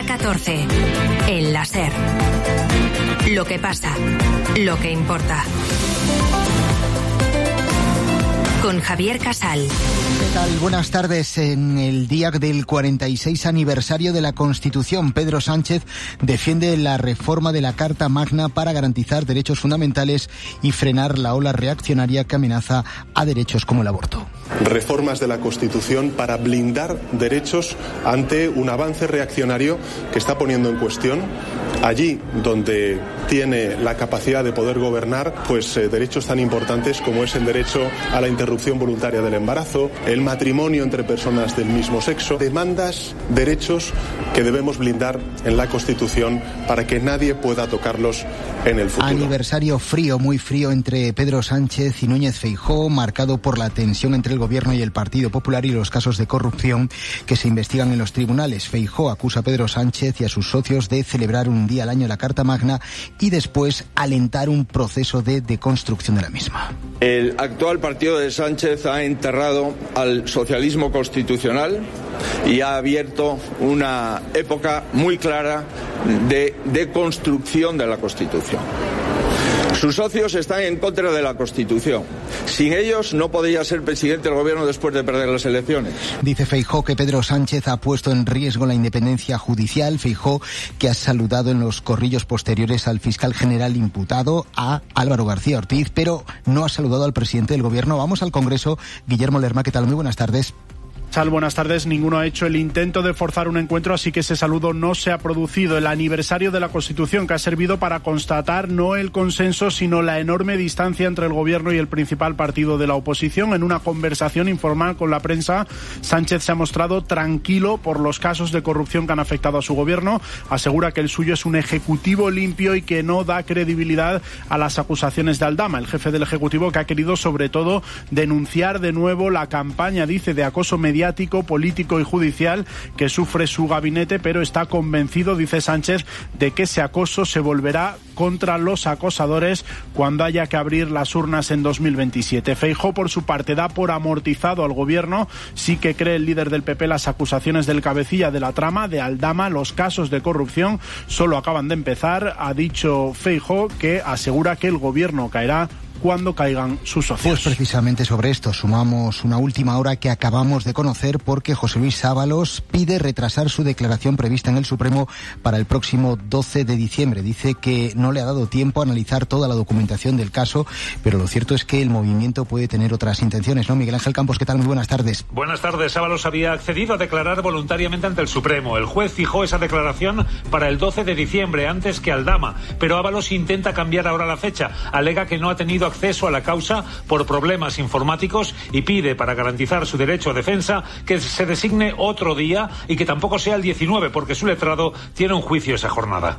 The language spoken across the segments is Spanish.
hora 14. En la SER. Lo que pasa, lo que importa. Con Javier Casal. ¿Qué tal? Buenas tardes. En el día del 46 aniversario de la Constitución, Pedro Sánchez defiende la reforma de la Carta Magna para garantizar derechos fundamentales y frenar la ola reaccionaria que amenaza a derechos como el aborto. Reformas de la Constitución para blindar derechos ante un avance reaccionario que está poniendo en cuestión allí donde tiene la capacidad de poder gobernar, pues derechos tan importantes como es el derecho a la interrupción voluntaria del embarazo, el matrimonio entre personas del mismo sexo, demandas, derechos que debemos blindar en la Constitución para que nadie pueda tocarlos en el futuro. Aniversario frío, muy frío entre Pedro Sánchez y Núñez Feijóo, marcado por la tensión entre el Gobierno y el Partido Popular y los casos de corrupción que se investigan en los tribunales. Feijóo acusa a Pedro Sánchez y a sus socios de celebrar un día al año la Carta Magna y después alentar un proceso de deconstrucción de la misma. El actual partido de Sánchez ha enterrado al socialismo constitucional y ha abierto una época muy clara de deconstrucción de la Constitución. Sus socios están en contra de la Constitución. Sin ellos no podría ser presidente del Gobierno después de perder las elecciones. Dice Feijóo que Pedro Sánchez ha puesto en riesgo la independencia judicial. Feijóo, que ha saludado en los corrillos posteriores al fiscal general imputado, a Álvaro García Ortiz, pero no ha saludado al presidente del Gobierno. Vamos al Congreso. Guillermo Lerma, ¿qué tal? Muy buenas tardes. Buenas tardes. Ninguno ha hecho el intento de forzar un encuentro, así que ese saludo no se ha producido. El aniversario de la Constitución, que ha servido para constatar no el consenso, sino la enorme distancia entre el Gobierno y el principal partido de la oposición. En una conversación informal con la prensa, Sánchez se ha mostrado tranquilo por los casos de corrupción que han afectado a su Gobierno. Asegura que el suyo es un ejecutivo limpio y que no da credibilidad a las acusaciones de Aldama, el jefe del Ejecutivo, que ha querido sobre todo denunciar de nuevo la campaña, dice, de acoso mediático, político y judicial que sufre su gabinete, pero está convencido, dice Sánchez, de que ese acoso se volverá contra los acosadores cuando haya que abrir las urnas en 2027. Feijóo, por su parte, da por amortizado al Gobierno. Sí que cree el líder del PP las acusaciones del cabecilla de la trama, de Aldama. Los casos de corrupción solo acaban de empezar. Ha dicho Feijóo, que asegura que el Gobierno caerá cuando caigan sus socios. Pues precisamente sobre esto sumamos una última hora que acabamos de conocer, porque José Luis Ábalos pide retrasar su declaración prevista en el Supremo para el próximo 12 de diciembre. Dice que no le ha dado tiempo a analizar toda la documentación del caso, pero lo cierto es que el movimiento puede tener otras intenciones, ¿no? Miguel Ángel Campos, ¿qué tal? Muy buenas tardes. Buenas tardes. Ábalos había accedido a declarar voluntariamente ante el Supremo. El juez fijó esa declaración para el 12 de diciembre, antes que Aldama, pero Ábalos intenta cambiar ahora la fecha. Alega que no ha tenido acceso a la causa por problemas informáticos y pide, para garantizar su derecho a defensa, que se designe otro día y que tampoco sea el 19, porque su letrado tiene un juicio esa jornada.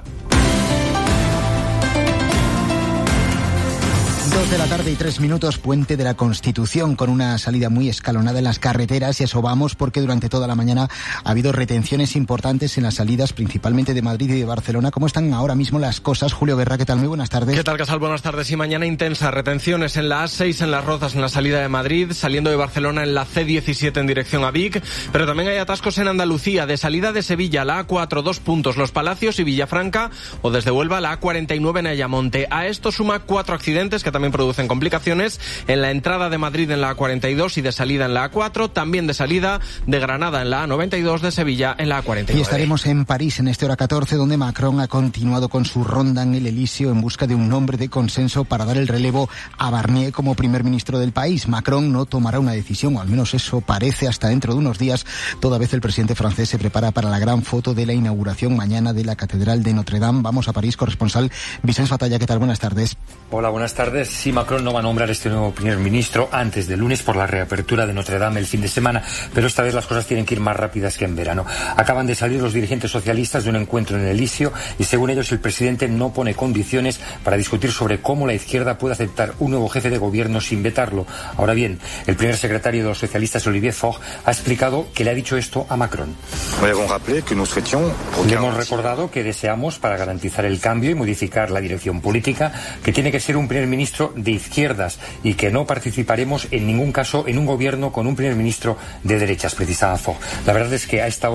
2 de la tarde y 3 minutos, puente de la Constitución, con una salida muy escalonada en las carreteras, y eso vamos porque durante toda la mañana ha habido retenciones importantes en las salidas, principalmente de Madrid y de Barcelona. ¿Cómo están ahora mismo las cosas? Julio Guerra, ¿qué tal? Muy buenas tardes. ¿Qué tal, Casal? Buenas tardes. Y mañana intensas retenciones en la A6 en Las Rozas en la salida de Madrid, saliendo de Barcelona en la C17 en dirección a Vic, pero también hay atascos en Andalucía, de salida de Sevilla, la A4, 2 puntos, Los Palacios y Villafranca, o desde Huelva, la A49 en Ayamonte. A esto suma 4 accidentes que también producen complicaciones en la entrada de Madrid en la A42 y de salida en la A4, también de salida de Granada en la A92, de Sevilla en la A49. Y estaremos en París en este hora 14, donde Macron ha continuado con su ronda en el Elíseo en busca de un nombre de consenso para dar el relevo a Barnier como primer ministro del país. Macron no tomará una decisión, o al menos eso parece, hasta dentro de unos días, toda vez el presidente francés se prepara para la gran foto de la inauguración mañana de la Catedral de Notre Dame. Vamos a París, corresponsal Vicens Fatalla, ¿qué tal? Buenas tardes. Hola, buenas tardes. Sí, Macron no va a nombrar este nuevo primer ministro antes del lunes por la reapertura de Notre Dame el fin de semana, pero esta vez las cosas tienen que ir más rápidas que en verano. Acaban de salir los dirigentes socialistas de un encuentro en el Elíseo y, según ellos, el presidente no pone condiciones para discutir sobre cómo la izquierda puede aceptar un nuevo jefe de gobierno sin vetarlo. Ahora bien, el primer secretario de los socialistas, Olivier Faure, ha explicado que le ha dicho esto a Macron. Le hemos recordado que deseamos, para garantizar el cambio y modificar la dirección política, que tiene que ser un primer ministro de izquierdas y que no participaremos en ningún caso en un gobierno con un primer ministro de derechas, precisaba Faure. La verdad es que a esta hora